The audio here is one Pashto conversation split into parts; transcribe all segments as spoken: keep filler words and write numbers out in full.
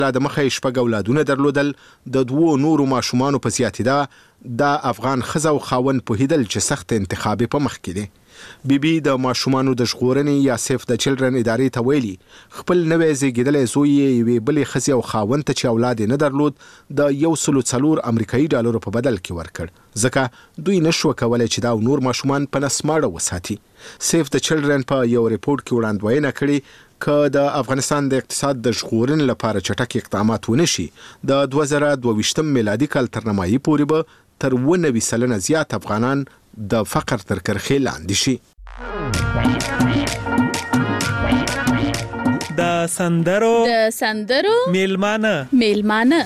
لا د مخه شپږ اولادونه درلودل، د دوو نورو ماشومانو په زیاتېدا د افغان ښځه او خاوند پوهېدل چې سخت انتخاب په مخ کې دی. بیبي د ماشومانو د ژغورنې یا سیف د چلډرن ادارې ته ویلي خپل نوی زیږېدلی زوی یې یوې بلې ښځې او خاوند ته چې اولاد یې نه درلود د یو سلو څلور امریکایي ډالرو په بدل کې ورکړ، ځکه دوی نشوه کولی چې دا نور ماشومان په نسماړه وساتي. سیف د چلډرن په یو ریپورټ کې وړاندوینه کړې که د افغانستان د اقتصاد د ژغورنې لپاره چټک اقدامات ونشي د دوه زره دوه ویشتم میلادي کال تر نیمایي پورې به تر اووه نوي سلنه زیات افغانان د فقر تر کرښې لاندې شي. د سندرو د سندرو میلمانه میلمانه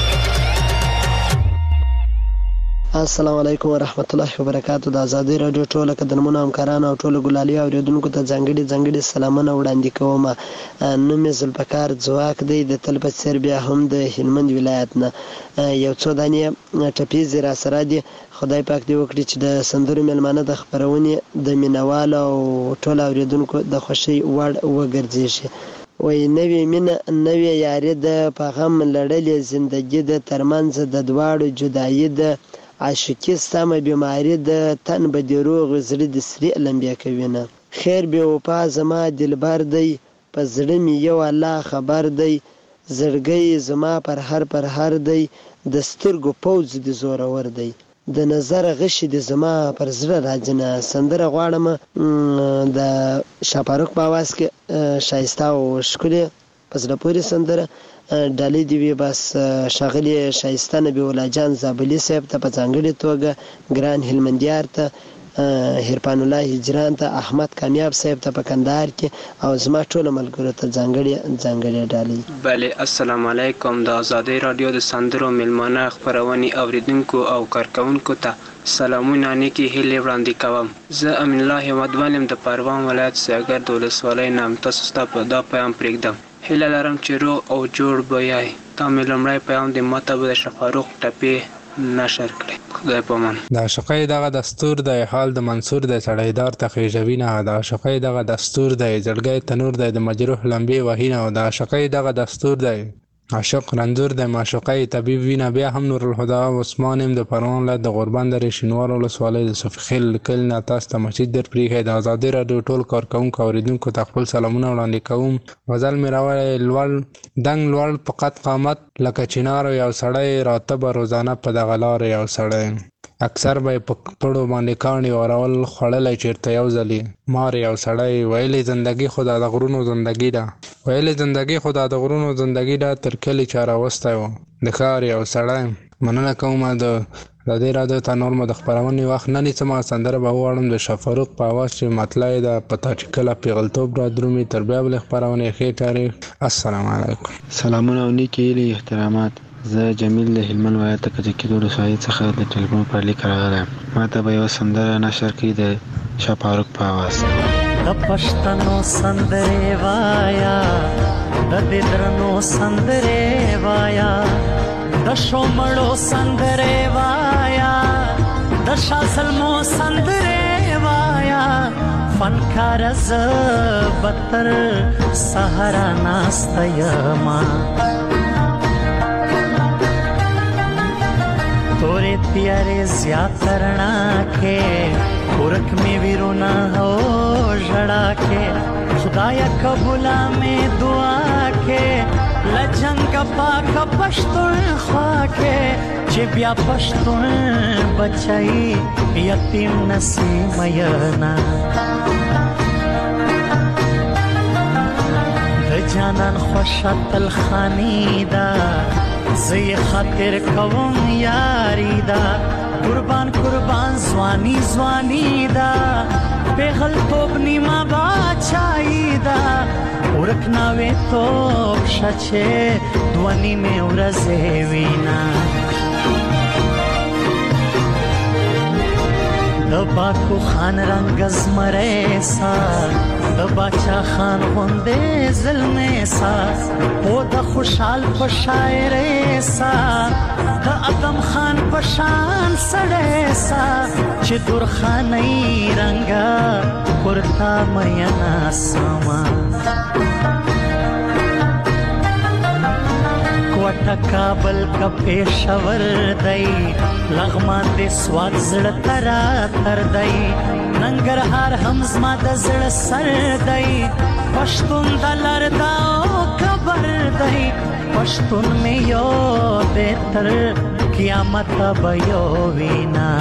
السلام علیکم ورحمت الله وبرکاتو. د ازادي رادیو ټول قدرمنو همکارانو او ټول ګلالي اوریدونکو ته ځانګړي ځانګړي سلامونه وړاندې کوم. نوم یې ذوالفقار ځواک دی، د تل په څېر بیا هم د هلمند ولایت نه. یو څو دانې ټپیزې را سره دي. خدای پاک دې وکړي چې د سندرو میلمانه د خپرونې د مینوالو او ټول اوریدونکو د خوښۍ وړ وګرځېږي. وای نوې مینه نوې یاري ده، په غم لړلې زندګي ده، ترمنځ د دواړو جدایي ده، عاشقي سمه بیماری ده، تن به دې روغ زړه دې سرې لمبې کوینه. خیر بې وفا زما دلبر دی، په زړه مې یو الله خبر دی، زړګی زما پر هر پر هر دی، د سترګو پوځ دې زورور دی، د نظر غشي دې زما پر زړه راځنه. سندره غواړم د شاپاروک په اواز کې شایسته او ښکلې په زړه پورې سندره ډالۍ دې وي. بس ښاغلي شایسته نبي الله جان زابلي صاحب ته په ځانګړې توګه، ګران هلمندیار ته، هرپان الله هجران ته، احمد کامیاب صاحب ته په کندهار کې، او زما ټولو ملګرو ته ځانګړې ځانګړې ډالۍ. بله السلام علیکم. د ازادي رادیو د سندرو میلمانه خپرونې اوریدونکو او کارکونکو ته سلامونه نیکې هیلې وړاندې کوم. زه امین الله حمدوال یم د پروان ولایت سیاګرد ولسوالۍ نه. تاسو ته په دا پیغام پرېږدم، هیله لرم چې روغ او جوړ به یای. تا مې لومړی پیغام د ما ته به د شفاروق ټپې نشر کړی. خدای په امان. د عاشقۍ دغه دستور دی، حال د منصور دی، سړیدار ته خېژوي نه. د عاشقۍ دغه دستور دی، زړګی تنور دی، د مجروح لمبې وهي نه. د عاشقۍ دغه دستور دی، عاشق رنځور دی، معشوقۍ طبیب وینه. بیا هم نور الهدى عثمان یم د پروان ولایت د غوربند درې شینوار ولسوالۍ د صفي خیل کلي نه. تاسو ته مسجد در پرېښی. د ازادي راډیو ټول کارکوونکو اوریدونکو ته خپل سلامونه وړاندې کوم. غزل مې راوړی لوړ دنګ لوړ په قد قامت لکه چنار یو سړی، راته به روزانه په دغه لار یو سړی. اکثر به یې په پړو باندې کاڼي اورول، خوړلی چېرته یو ځلي مار یو سړی. ویلې زندګي خو دا د غرونو زندګي ده، ویلې زندګي خو دا د غرونو زندګي ده، تر کلي چا راوستی و د ښار یو سړی. مننه کوم د ازادي راډیو ته نور مو د خپرونې وخت نه نیسم. سندره به وواړم د شفاروق په اواز چې مطلع ده، په تا چې کله پیغلتوب را درومي. تر بیا بلې خپرونې ښې تاریخ. السلام علیکم. سلامونه او نیکې هیلې احترامات. زه جمیل د هلمند ولایت د کجکي ولسوالۍ څخه د ټلیفون پر لیک راغلی یم. ما ته به یوه سندره نشر کړي د شاپاروک په اواز. د پښتنو سندرې وایا، د دې درنو سندرې وایا، د شومړو سندرې وایا، د شاه زلمو سندرې وایا. فنکار زه به تر سهاره ناسته یمه، تورې تیارې زیات رڼا کې، ورک مې ویرونه او ژړا کې. خدایا قبوله مې دعا کې، له جنګه پاکه پښتونخوا کې، چې بیا پښتون بچی یتیم نسی مینا. د جانان خوشه تلخانی ده، زی خاطر کوم یاری دا، قربان قربان زوانی زوانی دا، پیغل توب نیما باچائی دا، ورکناوی توب شچه دوانی میں ورزے وینا. د باکو خان رنگ زمره سا، د باچا خان غنده ظلمه سا، او د خوشحال په شاعره سا، د ادم خان په شان سړی سا، چې درخانۍ رنگا کرتا مینا سما. کوټه کابل کا پېښور دی لغمان د سوات زړه ترا تر دی ننګرهار هم زما د زړه سر دی پښتون د لر دا خبر دی پښتون مې یو دې تر قیامت به یو وینا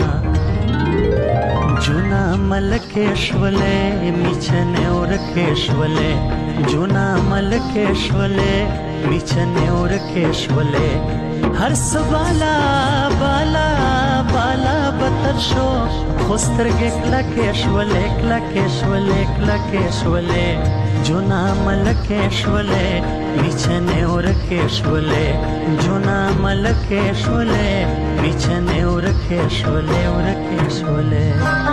جونا ملکیشولې میچنه ورکیشولې جونا ملکیشولې میچنه ورکیشولې هر سوالا بالا بالا بتر شو خوسترګ کلکیشولې کلکیشولې کلکیشولې جونا ملکیشولې میچنه ورکیشولې جونا ملکیشولې میچنه ورکیشولې ورکیشولې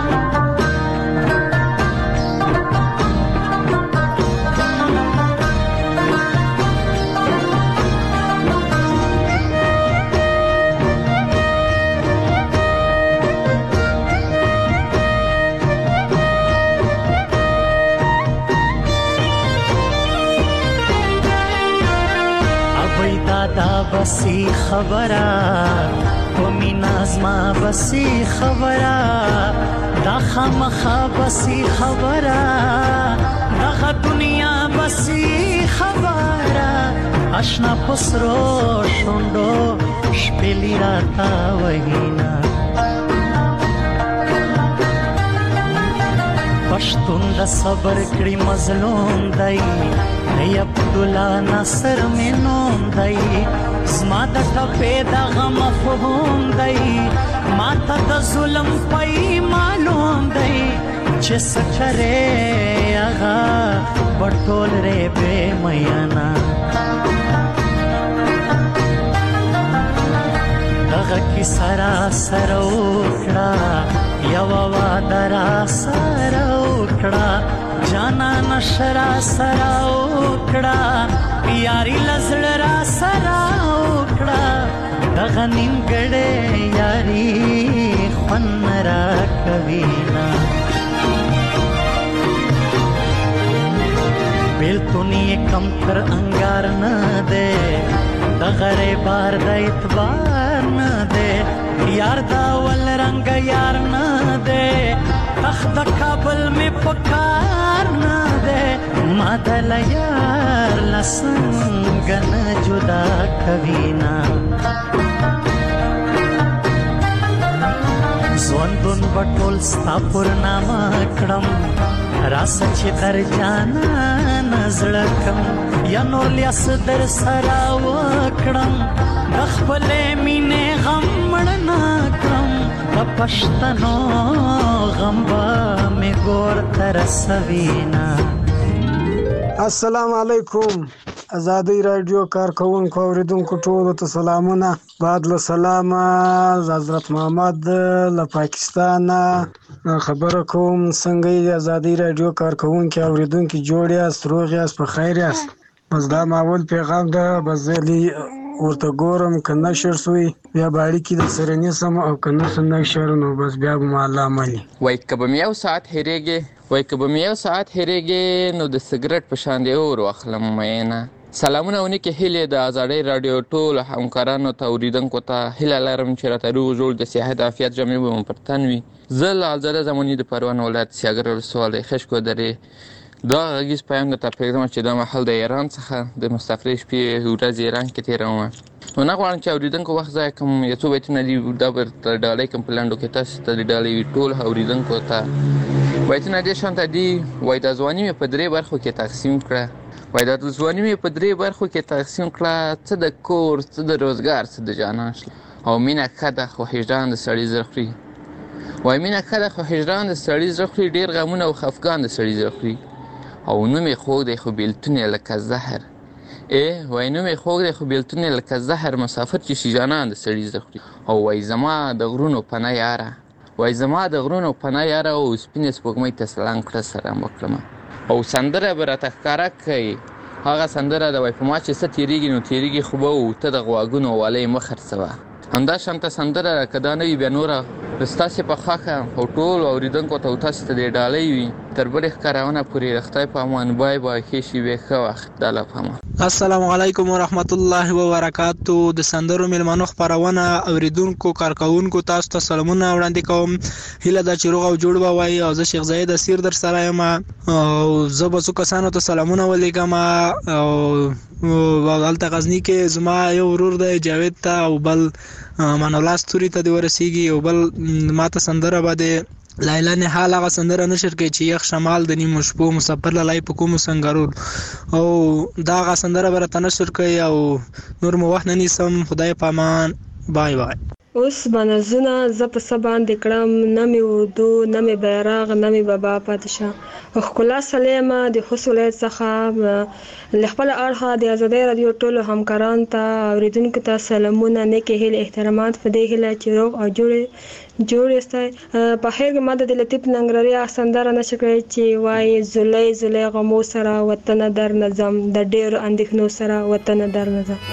بسی خبره و مینا زما بسی خبره دا خامخا بسی خبره دغه دنیا بسی خبره اشنا پسرو شوندو شپلی راتا وهینا پښتون د صبر کړي مظلوم دی ای عبدالله ناصر مې نوم دی زما د ټپې دغه مفهوم دی ما ته د ظلم پای معلوم دی چې څه کرې هغه به ټول رې بې میانا دغه کیسه راسره وکړه یوه واده راسره وکړه جانان شرا سره وکړه یاري له زړه راسره وکړه دغه نیمګړې یاري خوند راکوینه بیلتون یې کم تر انګار نه دی دغه بار د اعتبار نه دی یار دا ول رنګ یار نه دی تخت د کابل مې پکار نه دی ما دل یار لسنګ نه جدا کوینا ژوندون بټول ستا پر نامه کړم راسه چې در جانا نزړه کم یا نور لیاس در سره وکړم د خپلې مینې غم مړ نه کړم د پښتنو غم به مې ګور ته رسوینه. السلام علیکم. ازادي رادیو کارکونکو اوریدونکو ټولو ته سلامونه. بعد له سلامه حضرت محمد له پاکستان خبره کوم. څنګه یې ازادي رادیو کارکونکو اوریدونکو جوړ یاست، روغ یاست، په خیر یاست؟ بس دا ماول پیغام ده، بس زلی ورته ګورم که نشر سوی بیا به اړیکې د سره نیسم او که نشر نو بس بیا به مو الله مني. وایي که به مې یو ساعت هېرېږې وایي که به مې یو ساعت هېرېږې نو د سګرټ په شان دې اور واخلم مینه. سلامونه او نیکې هیلې د ازادۍ راډیو ټولو همکارانو ته اورېدونکو ته هیله لرم چې راته روغ جوړ د صحت عافیت جامې به مو پر تن وي. زه له الزاده زماني د پروان ولایت سیاګر ولسوالۍ خشکو درې دا غږیز پیام درته پرېږدم چې دا مهال د ایران څخه د مستقرې شپې ورځې ایران کې تېروم. نو نه غواړم چې اورېدونکو وخت ضایع کړم. یو څو بیتونه دي دا به درته ډالۍ کړم په لنډو کې تاسو ته د ډالۍ ټول اورېدونکو ته. بیتونه دې شانته دي. وایي دا ځواني مې په درې برخو کې تقسیم کړه وایي دا ځواني مې په درې برخو کې تقسیم کړه څه د کور، څه د روزګار، څه د جانان شله. او مینه ښه ده خو هجران د سړي زړه خوري. وایي مینه ښه ده خو هجران د سړي زړه خوري. ډېر غمونه او خفګان د سړي زړه خوري. او نوم یې خوږ دی خو بېلتون یې لکه زهر. ای وایي نوم یې خوږ دی خو بېلتون یې لکه زهر. مسافر چې شي جانان د سړي زړه خوري. او وایي زما د غرونو پناه یاره وایي زما د غرونو پناه یاره او سپینې سپوږمۍ ته سلام کړه سلام وکړمه. او سندره به راته ښکاره کوي هغه سندره ده. وایي په ما چې څه تېرېږي نو تېرېږي خو به و ته د غواګونو والۍ مه خرڅوه. همدا شانته سندره که دا نه وي بیا نوره ستاسې په خوښه او ټولو اورېدونکو ته او تاسې ته دې ډالۍ وي تر بلې ښکارونه پورې د خدای په امان بای بای ښې شیبې ښه وخت د الله په امان. السلام علیکم ورحمت الله وبرکاتو. د سندرو میلمنو خپرونه اوریدونکو کارکونکو تاسو ته سلامونه وړاندې کوم. هیله ده چې روغ او جوړ به وای او زه شیخ زاید اسیر در سره یم او زه به څو کسانو ته سلامونه ولیکم او هلته غزني کې زما یو ورور دی جاوید ته او بل مان الله ستوري ته دی ورسیږي او بل ماته سندره باندې لایلا نه حال هغه سندره نشر کوي چې یخ شمال د نیمو شپو مسافر لای په کوم سنگارول او دا هغه سندره برته نشر کوي او نور مو وخت نه نیسم. خدای پامان. بای بای. اوس بنزونه زه په څه باندې کړم، نه مې اردو نه مې بیرغ نه مې بابا پادشاه. ښکلا سلیمه د خوست ولایت څخه له خپل اړخه د ازادۍ رادیو ټولو همکارانو ته اوریدونکو ته سلامونه، نیکې هیلې، احترامات په دې هیله چې روغ او جوړ جوړ یاستئ. په خیر کې ماده د لطیف ننګرهاري سندره نشر کړی چې وایي زلی زلی غمو سره وطن در نظم، د ډېرو اندېښنو سره وطن در نظم.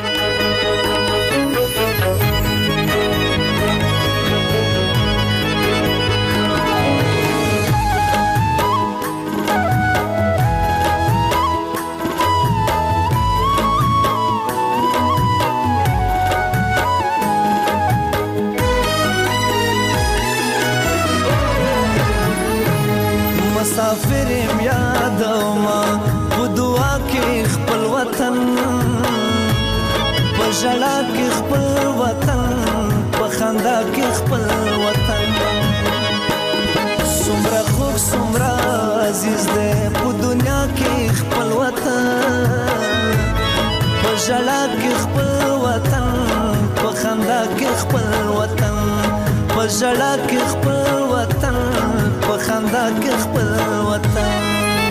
مسافرم یادوما په دعا کې خپل وطن، په ژړا کې خپل وطن، په خندا کې خپل وطن. څومره خوږ څومره عزیز دی په دنیا کې خپل وطن، په ژړا کې خپل وطن، په خندا کې خپل وطن، په ژړا کې خپل وطن، په خندا کې خپل وطن.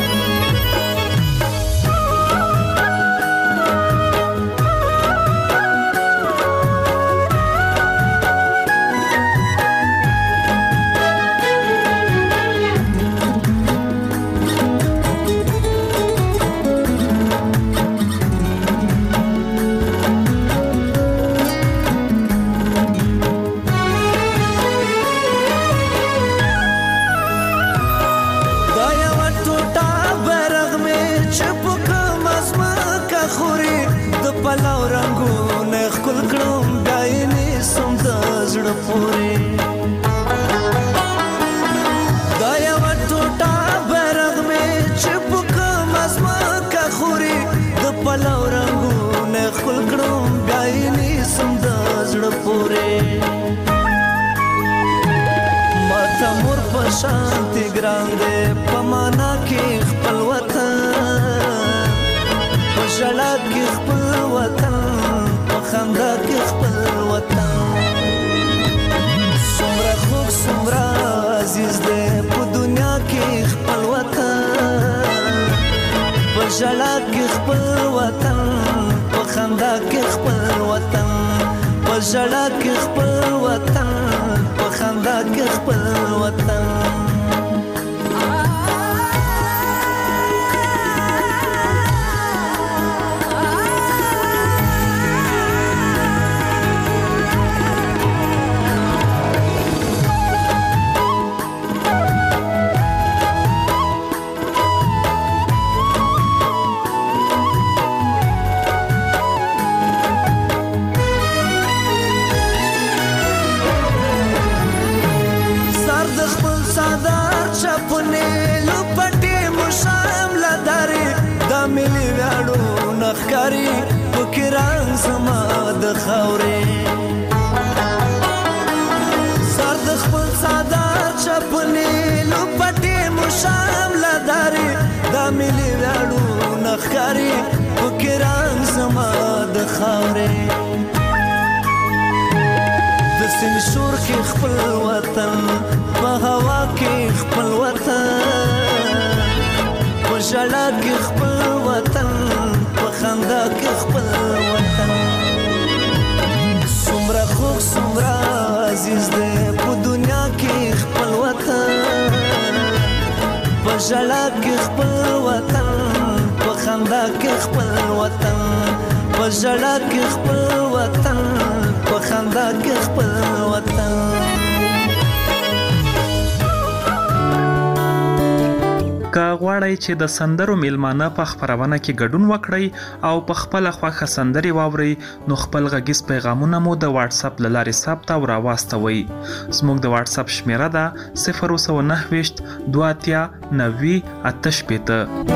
شانتی ګران دی په معنا کې خپل وطن، په ژړا کې خپل وطن، په خندا کې خپل وطن. څومره خوږ څومره عزیز دی په دنیا کې خپل وطن، په ژړا کې خپل وطن، په خندا کې خپل وطن، په ژړا کې خپل وطن، په خندا کې خپل وطن. نخکاری پکران زما د خاورې، سر د خپل سادار چپنې لپټې مشام لداري، دا ملي ویاړو نخکاری پکران زما د خاورې. د سین شور کې خپل وطن، په هوا کې خپل وطن، په ژړا کې خپل وطن، په خندا کې خپل وطن. څومره خوږ څومره عزیز دی په دنیا کې خپل وطن، په ژړا کې خپل وطن، په خندا کې خپل وطن، په ژړا کې خپل وطن، په خندا کې خپل وطن. که غواړئ چې د سندرو میلمانه په خپرونه کې ګډون وکړئ او په خپله خوښه سندرې واورئ نو خپل غږیز پیغامونه مو د واتس اپ له لارې ثبت او راواستوئ. زموږ د واتس اپ شمیره ده صفر اووه نهه ویشت دوه اتیا نوي اته شپېته.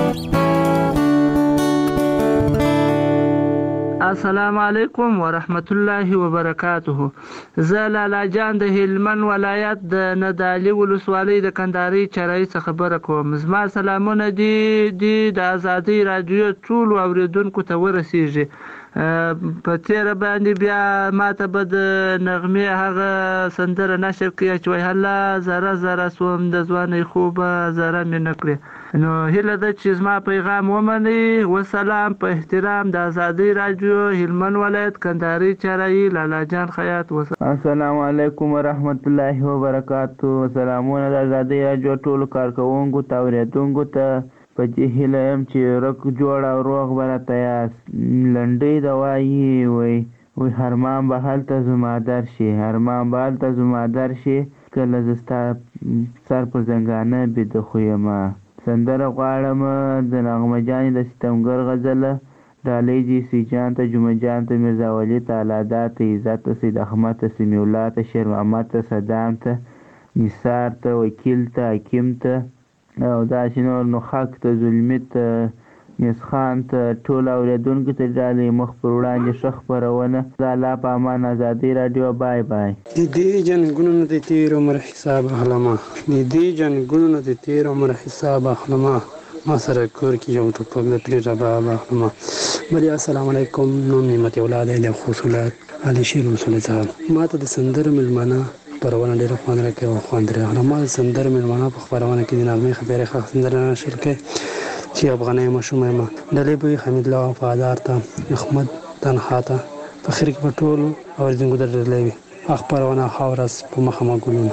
السلام علیکم ورحمت الله وبرکاته. زه لالا جان د هلمند ولایت د ندالي ولسوالۍ د کندهاري چرای څخه خبره کوم. زما سلامونه دي د ازادۍ رادیو ټولو اوریدونکو ته ورسیږي. په تیره باندې بیا ماته به د نغمې هغه سندره نشر کړي چې وایي هله زره زره سوم د ځوانۍ خوبه زره مې نه کړې. نو هیله ده چې زما پیغام ومنئ. وسلام، په احترام د ازادۍ رادیو هلمند ولایت کندهاري چرای لالا جان خیاط. السلام علیکم ورحمت الله وبرکاتو. سلامونه د ازادۍ رادیو ټولو کارکوونکو ته اوریدونکو ته. په دې هیله یم چې رک جوړ او روغ به راته یاست. لنډۍ د وایي وایي وایي هرمان به هلته زما در شي، هرمان به هلته زما در شي، کله زه ستا سر په زنګانه بیده خو یمه. سندره غواړم د نغمه جانې د ستمګر غزله، ډالۍ دې سی جان ته، جمعه جان ته، میرزا ولي ته، الادا ته، عزت ته، سید احمد ته، سمیع الله ته، شیر محمد ته، صدام ته، نثار ته، وکیل ته، حکیم ته او داسې نور، نخاک ته، زلمي ته، میزخان ته، ټول اورېدونکو ته ډالۍ مخ پر وړاندې ښه خپرونه. د الله په امان. ازادۍ راډیو. بای بای. د دې جنګونو نه د تیر عمر حساب اخلمه، د دې جنګونو نه د تیر عمر حساب اخلمه، ما سره کور کې یو ټوپک د پرې رباب اخلمه. بلې السلام علیکم. نوم نعمت اولاد علی خوصولات علي شیر رسول صاحب. ما ته د سندرو میلمانه خپرونه ډېره خوند راکوي او خوند راغله. ما د سندرو میلمانه په خپرونه کې د نغمې خبرې ښه سندره نشر کړې چې افغانۍ ماشوم یم. ډلې به حمید الله وفادار ته، احمد تنها ته، په خیر کې په ټولو اورېدونکو ته ډلې وي. خپرونه ښه ورځ په مخه مه ګلونه.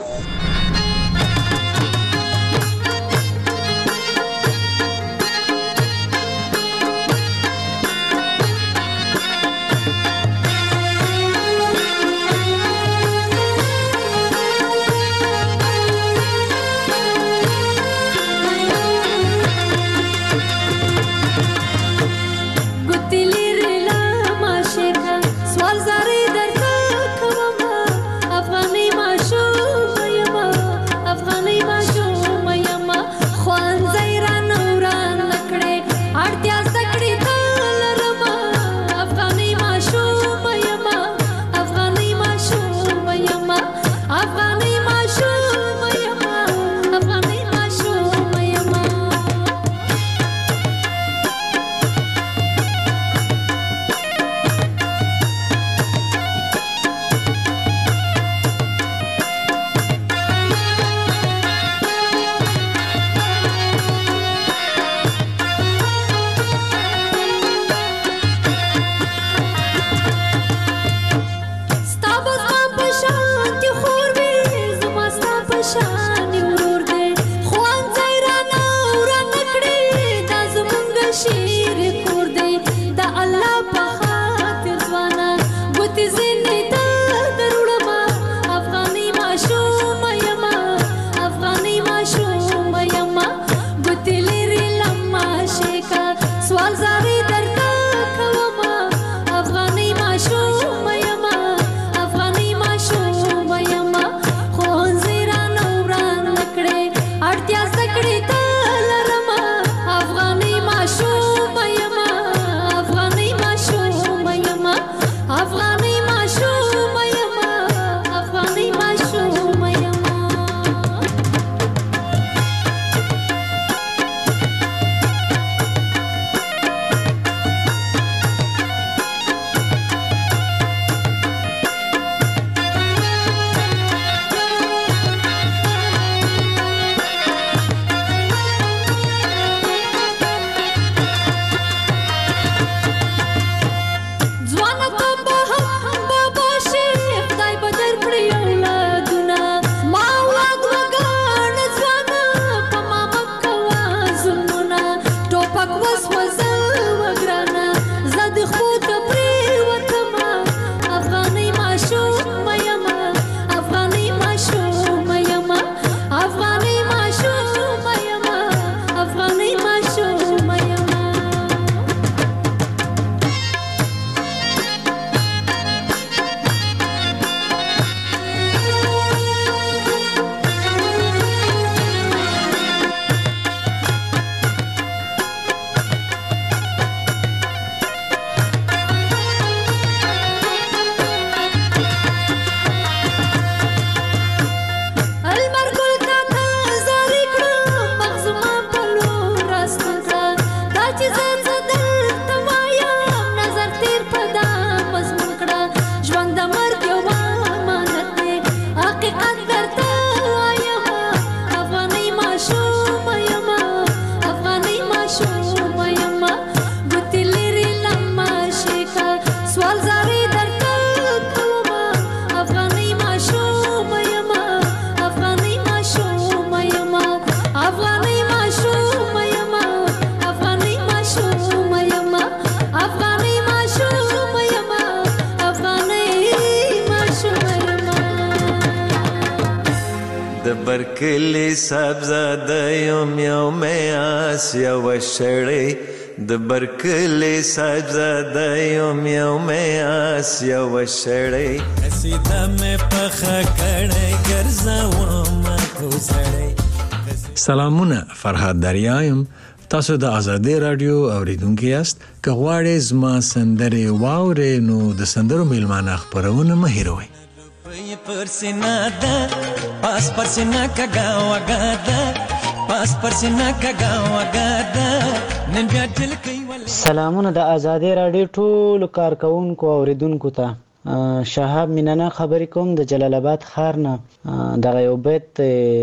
د برکلی صاحبزاده یم یو میاس یو شړی د برکلی صاحبزاده یم یو میاس یو شړی قصیده مې پخه کړی ګرځوم کوزړی. سلامونه، فرهاد دریا یم. تاسو د آزادۍ رادیو اوریدونکي یاست. که غواړئ زما سندرې واورئ نو د سندرو میلمانه خپرونه مه هېروئ. پر سینا ده پاس پر سینا کګا وګا ده پاس پر سینا کګا وګا ده نن بیا دل کوي. سلامونه د آزادۍ رادیو ټولو کارکونکو اوریدونکو ته. شهاب مینانا خبرې کوم د جلال آباد ښار نه. دغه یو بیت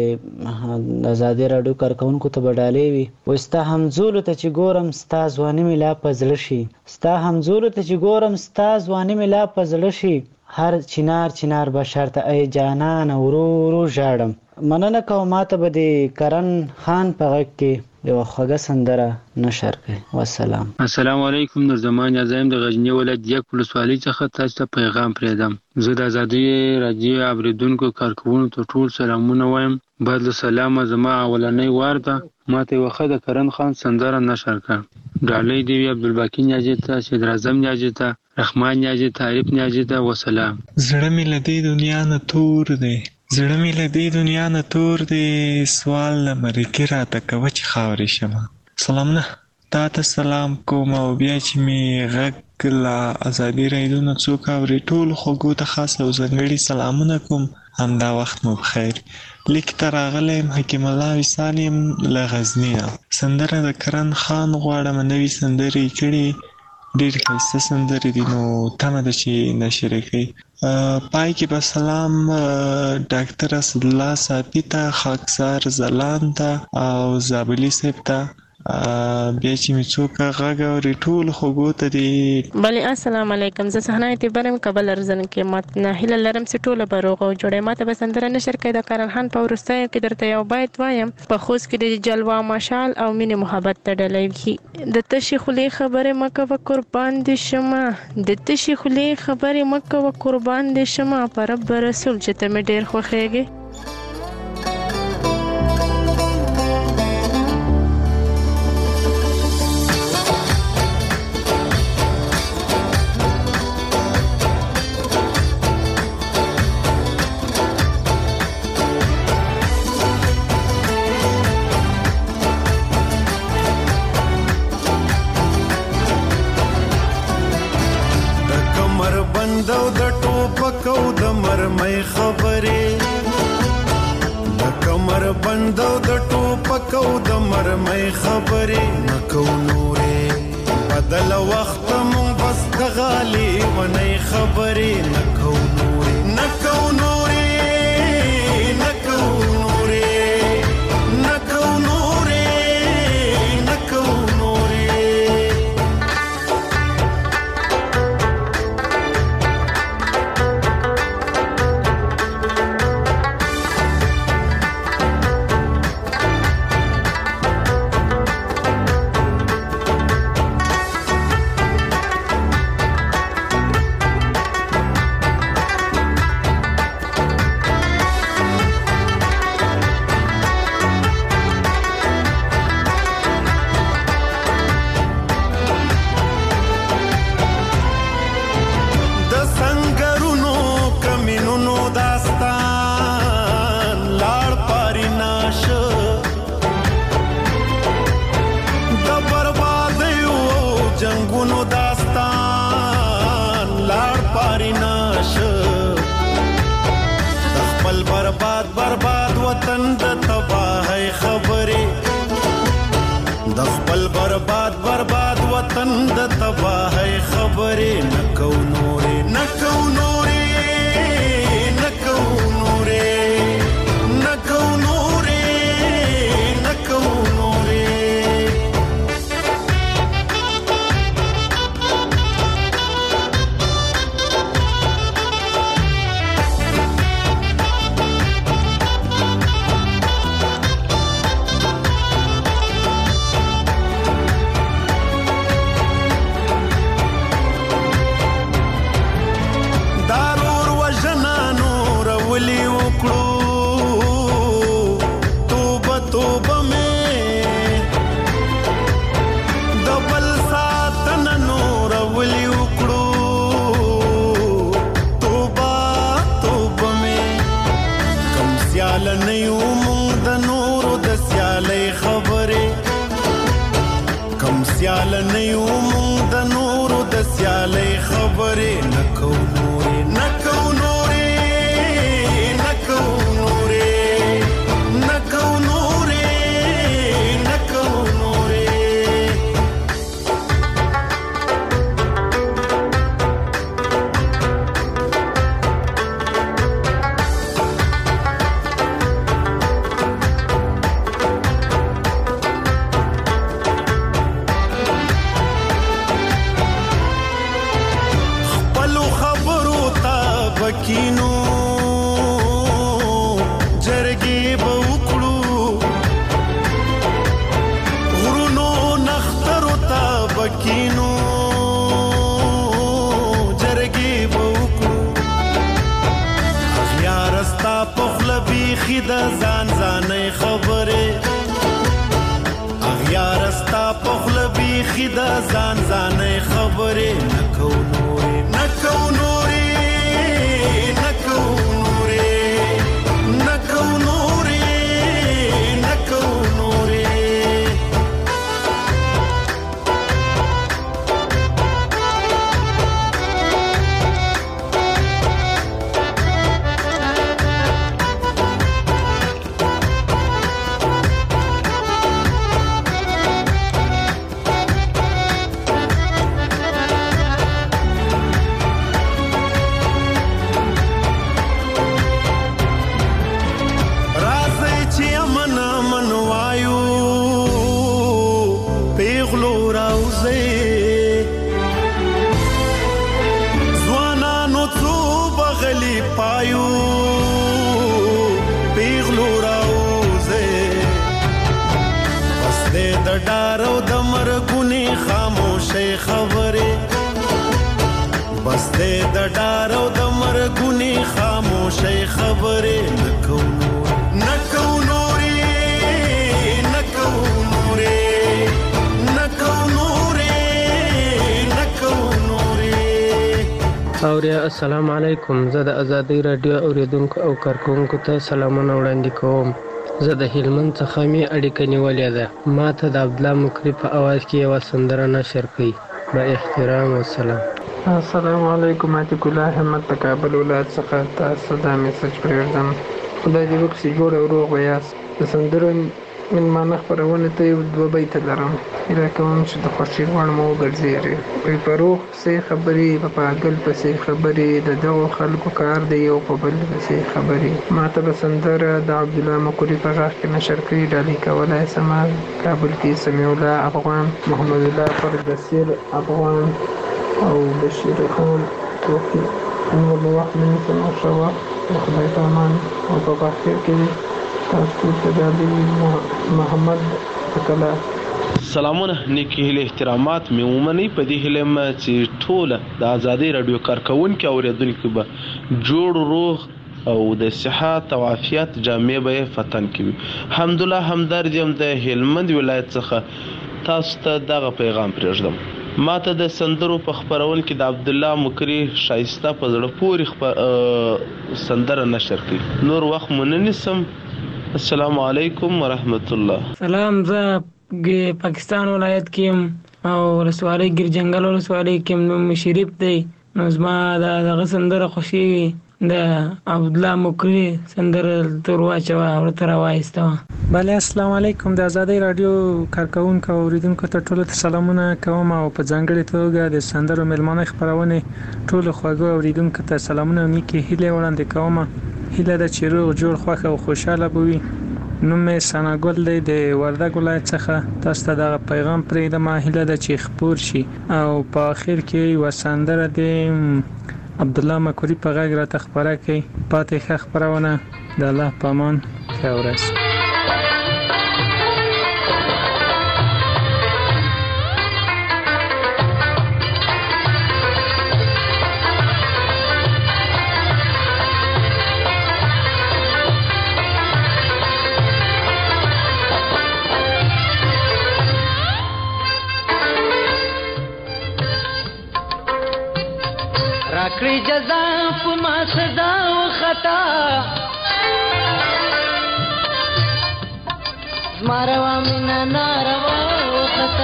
د آزادۍ راډیو کارکونکو ته به ډالۍ وي. وایي ستا همزولو ته چې ګورم ستا ځواني مې لا په زړه شي، ستا همزولو ته چې ګورم ستا ځواني مې لا په زړه شي، هر چنار چنار بشر ته ای جانان ورو ورو ژاړم. مننه کوم ماته به د کرن خان په غږ کې یو خوږه سندره نشر کړي. والسلام. السلام علیکم. نور زمان عظیم د غزنی ولایت یک ولسوالۍ څخه تاسو ته پیغام پرېږدم. زه د آزادۍ رادیو اوریدونکو کارکوونکو ته ټول سلامونه وایم. بعد له سلامه زما اولنۍ وار ده ماته یوه ښه د کرن خان سندره نشر کړه. ډالۍ دې وي عبدالباقي نیاجي ته، صدراعظم نیاجي ته، رحمان نیاجي ته، عارف نیاجي ته. وسلام. زړه مې له دې دنیا نه تور دی، زړه مې له دې دنیا نه تور دی، سوال له مرګي راته کوه چې خاورې شمه. سلامونه، تا ته سلام کوم او بیا چې مې غږ له ازادي رادیو نه څوک اوري ټولو خوږو ته خاص او ځانګړي سلامونه کوم. همدا وخت مو بخیر. لیک ته راغلی یم حکیم الله وصال یم له غزني نه. سندره د کرن خان غواړم، نوي سندرې یې کړي، ډېر ښایسته سندرې دي، نو تمه ده چې نشر یې کړي. پای کې به سلام ډاکټر اسدالله صافي ته، خاکسار ځلان ته او زابلي صاحب ته. بیا چې مې څوک غږ اوري ټولو خوږو ته دي. بلې السلام علیکم. زه صحنه اعتبار یم کابل ارزن کې. ما نه هیله لرم چې ټوله به روغ او جوړه. ما ته به سندره نشر کړي د کرن خان په وروستیو کې درته یو بیت وایم. په خوست کې د جلوه مشال او مینې محبت ته ډالۍ وي. د تشې خولې خبرې مه کوه قربان دې شمه، د تشې خولې خبرې مه کوه قربان دې شمه، په رب رسول چې ته مې ډېر خوښېږې. بندو د ټوپکو د مرمۍ خبرې، د کمر بندو د ټوپکو د مرمۍ خبرې، نکو نورې بدل وخت مون بس د غالي ونی خبرې، نکو نورې نکو نورې نکو نورې نکو نورې نکو نورې. برباد وطن د تباہی خبرې، د خپل برباد برباد وطن د تباہی خبرې، نکو نورې نکو نورې نکو نورې نکو نورې نکو نورې. بکینو جرګې به وکړو غرونو نخترو ته بکینو جرګې به وکړو اغیار ستا په خوله بیخي د ځان ځانۍ خبرې اغیار ستا په خوله بیخي د ځان ځانۍ خبرې نه کو نورې نه کو نورې نه کو نورې نه کو نورې نه کو نورې ډارو د مرګونی خاموشي خبرې بس دې د ډارو د مرګونی خاموشي خبرې نه کو نه کو نورې نه کو نورې نه کو نورې نه کو نورې. اوریا السلام علیکم. زه د ازادي رادیو اوریدونکو او کارکونکو ته سلامونه وړاندې کوم. زه د هلمند څخه مې اړیکه نیولې ده. ما ته د عبدالله مکري په اواز کې یوه سندره نشر کړئ. با احترام والسلام. السلام علیکم. عتیق الله احمد د کابل ولایت څخه تاسو دا میسج پرېږدم. خدای دې وکړي چې جوړ او روغ به یاست. د سندرو مېلمانه خپرونې ته یو دوه بیته لرم. هیله کوم چې د خوښۍ وړ مو وګرځېږي. وایي په روغ پسې خبرې په پاګل پسې خبرې د دغو خلکو کار دی یو په بل پسې خبرې. ما ته به سندره د عبدالله مکري په غږ کې نشر کړي. ډالۍ کولی شمه کابل کې سمیع الله افغان، محمد الله فردسیر افغان او بشیر خان توفیق. نور به وخت نه نیسم او ښه وخت د خدای په امان او په بخیر کې تاسو ته ډالۍ محمد پکلا. سلامونه، نیکی هیله احترامات مې ومنئ. په دې هیله یم چې ټوله د ازادۍ راډیو کارکوونکي او اورېدونکي به جوړ روغ او د صحت او عافیت جامې به یې فتن کوي. حمدالله همدرد یم د هلمند ولایت څخه تاسو ته دغه پیغام پرېږدم. ما ته د سندرو په خپرون کې د عبدالله مکري شایسته په زړه پورې سندره نشر کړي. نور وخت مو نه نیسم. السلام علیکم ورحمت الله. سلام. زه پاکستان ولایت کې یم او ولسوالۍ ګیرجنګل ولسوالۍ کې نوم شریف دی. نو زما دغه سندره خوښېږي. د عبدالله مکري سندره تور واچوه ورته راوایسته. بله السلام علیکم. د ازادۍ راډیو کارکوونکو او اورېدونکو ته ټولو ته سلامونه کوم او په ځانګړې توګه د سندرو مېلمانه خپرونې ټولو خوږو اورېدونکو ته سلامونه او نیکې هیلې وړاندې کوم. هیله ده چې روغ جوړ خوښ او خوشحاله به وي. نوم مې ثناګل دی د وردګ ولایت څخه. تاسو ته دغه پیغام پرېږدم. هیله ده چې خپور شي او په آخر کې یوه سندره د عبدالله مکري په غږ راته خپره کړئ. پاتې ښه خپرونه. د الله په امان. ښه ورځ. راکړي جزا په ما صدا او خطا زماروا مینا ناروا او خطا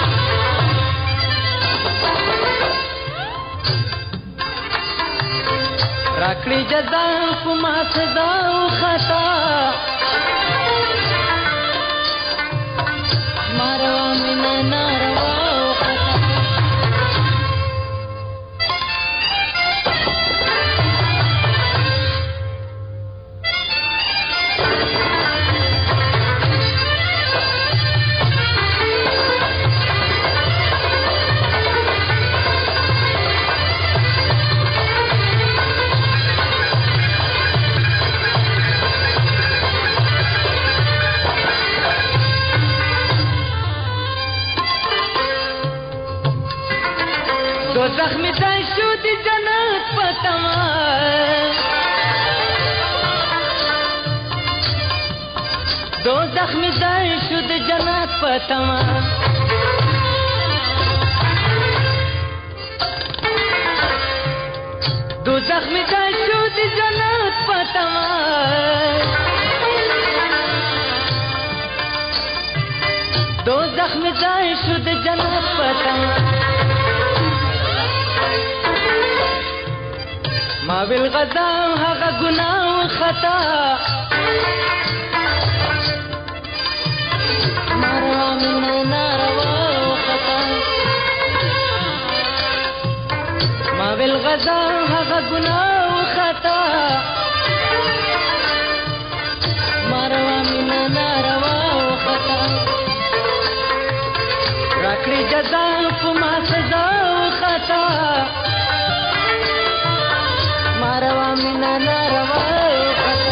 راکړي جزا په ما صدا او خطا زماروا مینا ناروا پتما دوزخ می ځای شو د جنت پتما دوزخ می ځای شو د جنت پتما دوزخ می ځای شو د جنت پتما ما ویل غزا هغه ګناه او خطا ماروا منا ناروا او خطا ما ویل غزا هغه ګناه او خطا ماروا منا ناروا او خطا راکړي جزا په ما سزا او خطا ماروا منا ناروا او خطا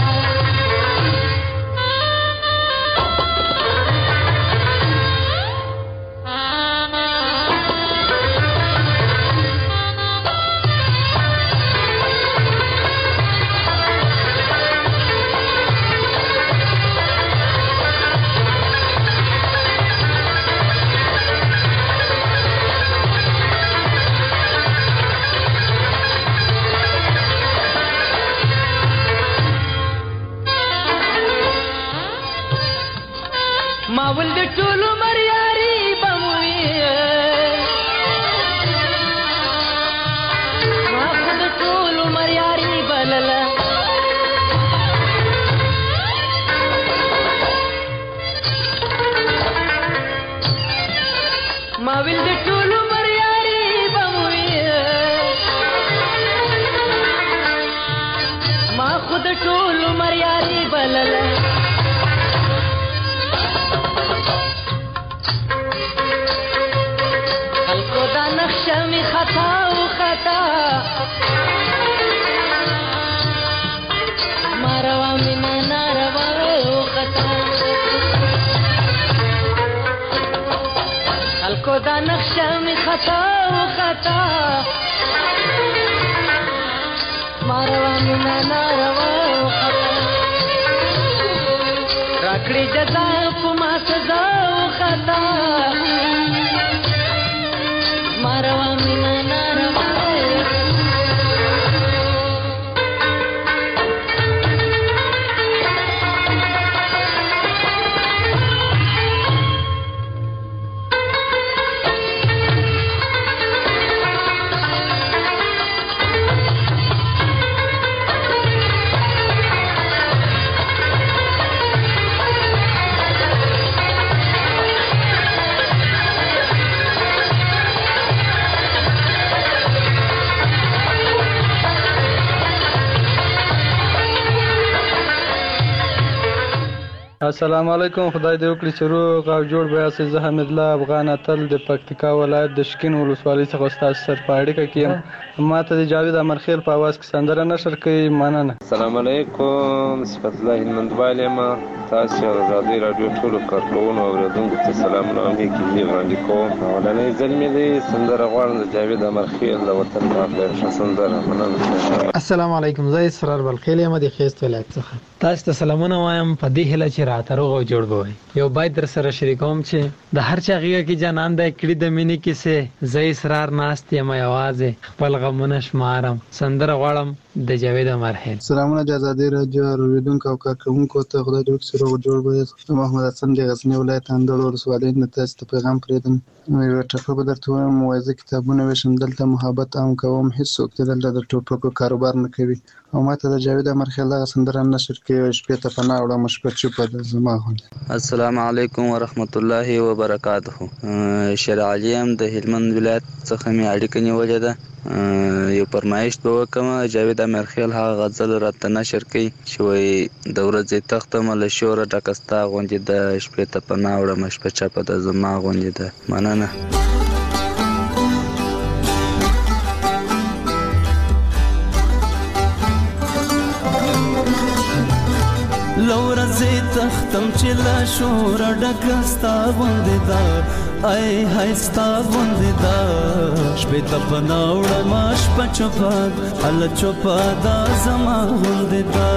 ما ول د ټولو مریاري بموي ما خود ټولو مریاري بلله ما ول د ټولو مریاري بموي ما خود ټولو مریاري بلله نخشمی خطا و خطا ماروا منا ناروا و خطا خلقو دا نخشمی خطا و خطا ماروا منا ناروا و خطا راکڑی جزا پما سزا و خطا ماروا منا ناروا السلام علیکم خدای دې وکړي چې روغ او جوړ به یاست. زه حمید الله افغان اتل د پکتیکا ولایت د شکین ولسوالۍ څخه ستاسو سره په اړیکه کې یم. ما ته د جاوید امرخیل په اواز کې سندره نشر کوي. مننه. السلام علیکم صفت الله هلمندوال یم. تاسو د ازادي رادیو ټولو کارکوونکو او اوریدونکو ته سلامونه او نیکې هیلې وړاندې کوم. اولنۍ ځل مې دی سندره غواړم د جاوید امرخیل د وطن پاک ښه سندره. مننه. السلام علیکم. زه اسرار بلخیل یم د خیست ولایت څخه. تاسو ته سلامونه وایم په دې هیله چې راته روغ او جوړ بوي. یو باید در سره شریکوم چې د هر چا غیږه کې جانان د کړي د مینې کیسه زې اسرار ناست یم یوازې خپل غمونه شمارم. سندره غواړم د جاوید امرخیل. سلامونه د ازادي رادیو اوریدونکو او کارکوونکو ته خدای دې وکړي روغ جوړ بوي. محمد حسن د غزنی ولایت اندړ ولسوالۍ نه تاسو ته پیغام پرېدم. یو ټکو به درته وایم وایي کتابونه وشم دلته محبت عام کوم هیڅوک دلته د ټوپکو کاروبار نه کوي او ماته د جاوید امرخیل هغه سندره نشر کوي شپې ته پناه وړم شپه چوپه ده زما غوندې. السلام علیکم ورحمت الله وبرکاته. شیر علیم د هلمند ولایت څخه مې اړیکه نیولې ده. یو فرمایش به وکم جاوید امرخیل هغه غزل راته نشر کوي چې وایي د ورځې تخته مله شوره ډکه ستا غوندې ده شپې ته پناه وړم شپه چپه ده زما غوندې ده. مننه. لورځې تختم چې لا شوره ډکه ستا غوندې ده ای هستا غوندې دا شپې ته پناه وړمه شپه چوپه هله چوپه دا زما غوندې دا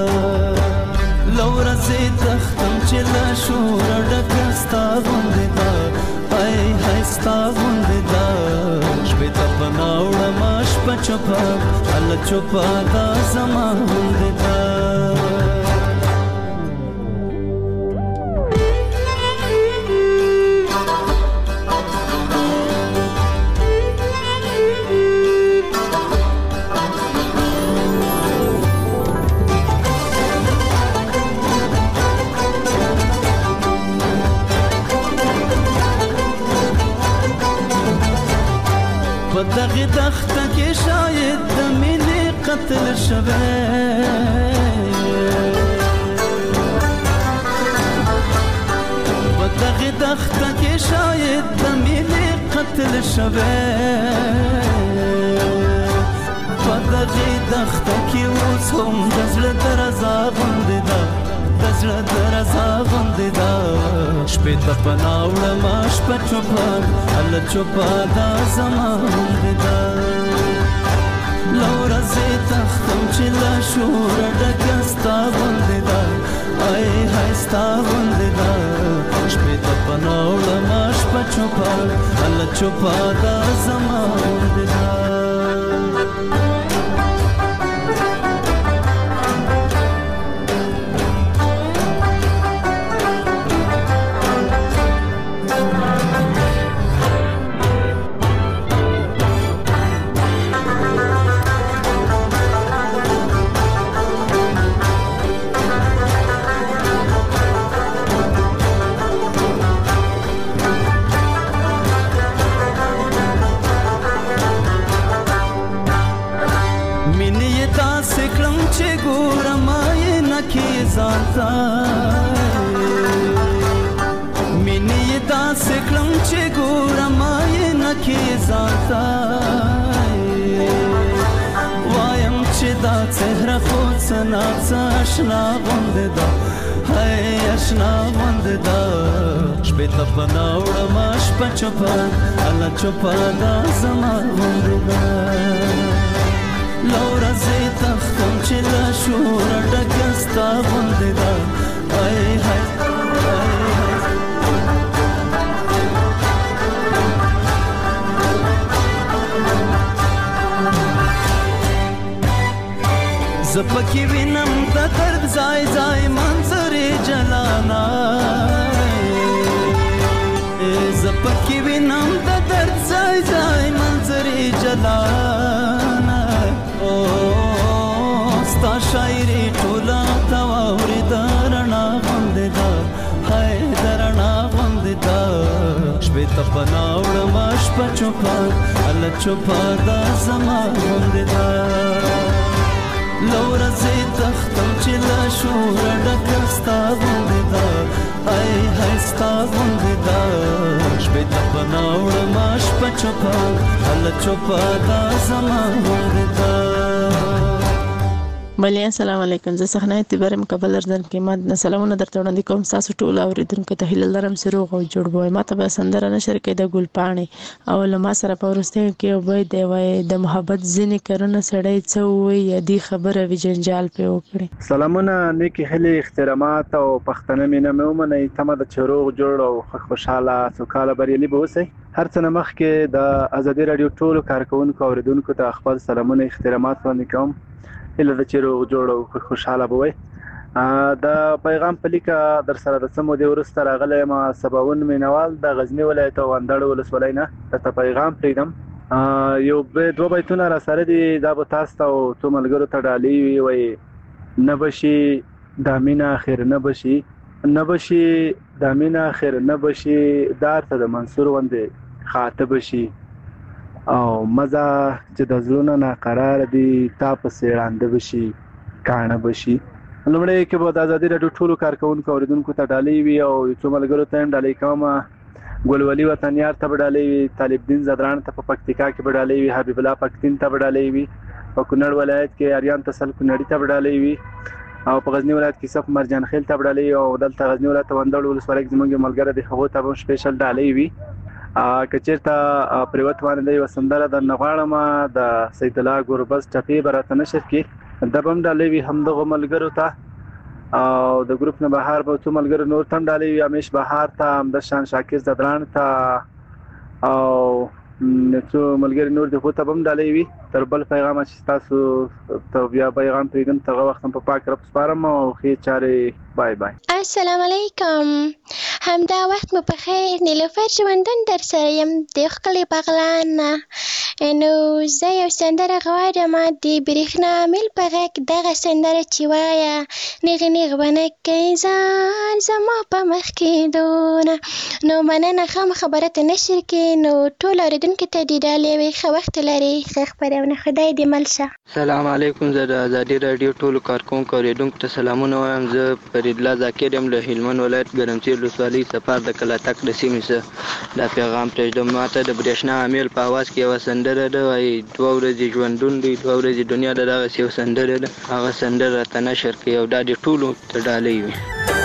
له ورځې تښتم چې له شوره ډکه ستا غوندې دا ای هستا غوندې دا شپې ته پناه وړمه شپه چوپه هله چوپه دا زما غوندې دا په دغې دښته کې شاید د مینې قتل شوی په دغې دښته کې شاید د مینې قتل شوی په دغې دښته کې اوس هم د زړه درزا غوندې ده د زړه درزا غوندې ده شپې ته پناه وړمه شپه چوپه هله چوپه دا زما غوندې ده له ورځې تښتم چې له شوره ډکه ستا غوندې ده ای های ستا غوندې ده شپې ته پناه وړمه شپه چوپه هله چوپه دا زما غوندې ده ځانته مینې یې داسې کړم چې ګورم یې نه کې ځانته وایم چې دا څهره خو څه ناڅه اشنا غوندې ده هی اشنا غوندې ده شپې ته پناه وړمه شپه چوپه هله چوپه دا زما غوندې ده له ورځې تښتم چې له شوره ډکه ستا غوندې ده ای های زه پکې وینم د درد ځای ځای منظرې جلانا زه پکې وینم د درد ځای ځای منظرې جلانا ستا شاعري ټوله ته واورېده رڼا غوندې ده هی د رڼا غوندې ده شپې ته پناه وړمه شپه چوپه هله چوپه دا زما غوندې ده له ورځې تښتم چې له شوره ډکه ستا غوندې ده ای های ستا غوندې ده شپې ته پناه وړمه شپه چوپه هله چوپه دا زما غوندې ده بلی السلام علیکم زه صحنه اعتبار مقبل ارزن کې ما سلامونه درته وړاندې کوم تاسو ټول اوریدونکو ته هیله لرم چې روغ او جوړ وئ ما ته به سندره نشر کې د ګل پاڼې او له ما سره په ورستیو کې وای دی وای د محبت ځینې کارونه سړی څه وایي دی خبره وي جنجال پې وکړي سلامونه نیکې هیلې احترامات او پښتنه مینه مې ومنئ تمه ده چې روغ جوړ او خوشحاله سوکاله بریالي به اوسئ هر څه نه مخکې د ازادي راډیو ټولو کارکوونکو اوریدونکو ته خپل سلامونه احترامات وړاندې کوم هیله ده چې روغ جوړ او خوشحاله به وئ د پیغام په لیکه در سره د څه مودې وروسته راغلی یم سباوون مینوال د غزني ولایت او اندړ ولسوالۍ نه درته پیغام پرېږدم یو دوه بیتونه را سره دي دا به تاسو ته او څو ملګرو ته ډالۍ وي وایي نه به شي دا مینه اخر نه به شي نه به شي دا مینه اخر نه به شي دار ته د منصور غوندې خاطب شي او مزه چې د زړونو ناقرار دي تا پسې ړانده بشي کاڼه بشي لومړی کې به د ازادي راډیو ټولو کارکوونکو اوریدونکو ته ډالۍ وي او یو څو ملګرو ته هم ډالۍ کوم ګلولي وطنیار ته به ډالۍ وي طالب دین زدران ته په پکتیکا کې به ډالۍ وي حبیب الله پکتین ته به ډالۍ وي په کونړ ولایت کې اریان تسل کونړي ته به ډالۍ وي او په غزنی ولایت کې صف مرجان خیل ته ډالۍ او دلته غزنی ولایت وندړ ولسوالۍ کې زموږ ملګری دی هغه ته هم سپیشل ډالۍ وي کچېرته پریوت باندې یو سندره د نغواړم د سید الله ګوربز ټپی برات نشر کې د بم ډالۍ وي هم د ملګرو ته او د ګروپ نه بهار به څو ملګرو نور تم ډالۍ وي امیش بهار ته هم د شان شاکر زدران ته او څو ملګری نور د خو ته بم ډالۍ وي تر بل پیغام چې تاسو ته بیا پیغام پریدم ته وخت په پاک رب سپارم او خې چارې بای بای السلام علیکم همدا وخت مو په خیر نیلوفر ژوندون در سره یم د ښکلي بغلان نو زه یو سندره غواړم د برېښنا میل په غږ دغه سندره چې وایه نیغې نیغ به نه کوي ځان زما په مخ کې دونه نو مننه ښه خبره ته نشر کې نو ټول اورېدونکو ته دې ډالۍ وي ښه وخت لري ښه خپرونه خدای دې مل شه. سلام علیکم زه د ازادي راډیو ټولو کارکوونکو اورېدونکو ته سلامونه وایم. زه فریدالله ذاکر یم له هلمند ولایت ګرمسیر ولسوالۍ سفر د کلاتک د سیمې څخه دا پیغام پرېږدم. ماته د برېښنا امیل په اواز کې یوه سندره ده وایي دوه ورځې ژوندون دی دوه ورځې دنیا ده دغسې یو سندره ده هغه سندره راته نشر کړي او دا دې ټولو ته ډالۍ وي.